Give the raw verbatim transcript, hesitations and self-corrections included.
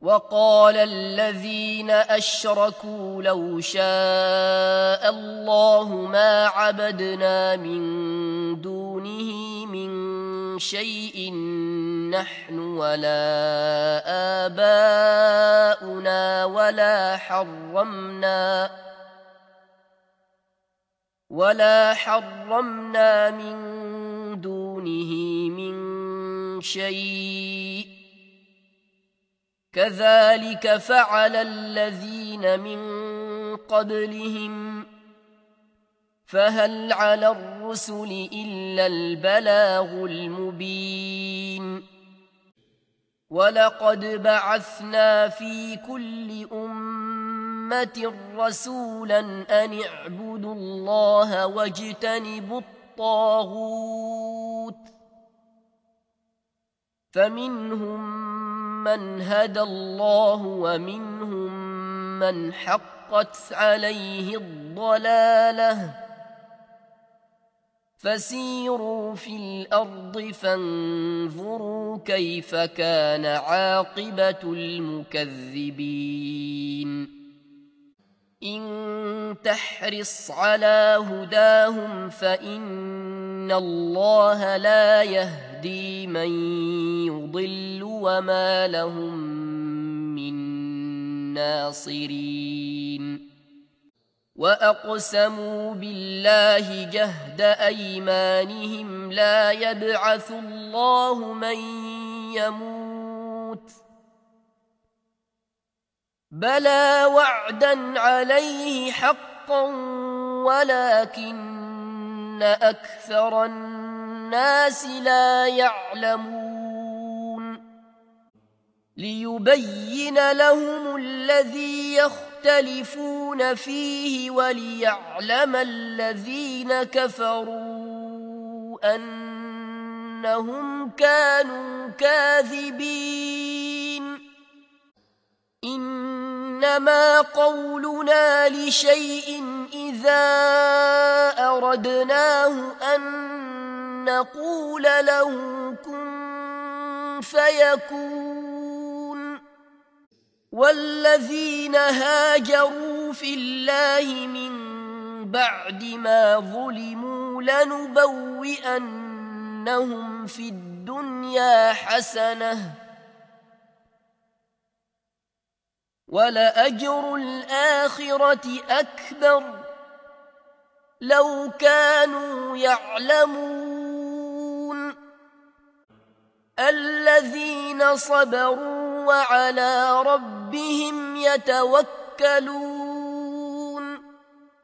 وقال الذين أشركوا لو شاء الله ما عبدنا من دونه من شيء نحن ولا آباؤنا ولا حرمنا ولا حرمنا من دونه من شيء كذلك فعل الذين من قبلهم فهل على الرسل إلا البلاغ المبين ولقد بعثنا في كل أمة رسولا أن اعبدوا الله واجتنبوا الطاغوت فمنهم من هدى الله ومنهم من حقت عليه الضلالة فسيروا في الأرض فانظروا كيف كان عاقبة المكذبين إن تحرص على هداهم فإن الله لا يهدي من يضل وما لهم من ناصرين وأقسموا بالله جهد أيمانهم لا يبعث الله من يموت بلى وعدا عليه حقا ولكن أكثر الناس لا يعلمون ليبين لهم الذي يختلفون فيه وليعلم الذين كفروا أنهم كانوا كاذبين إنما قولنا لشيء إذا أردناه أن نقول له كن فيكون والذين هاجروا في الله من بعد ما ظلموا لنبوئنهم في الدنيا حسنة ولأجر الآخرة أكبر لو كانوا يعلمون الذين صبروا وعلى ربهم يتوكلون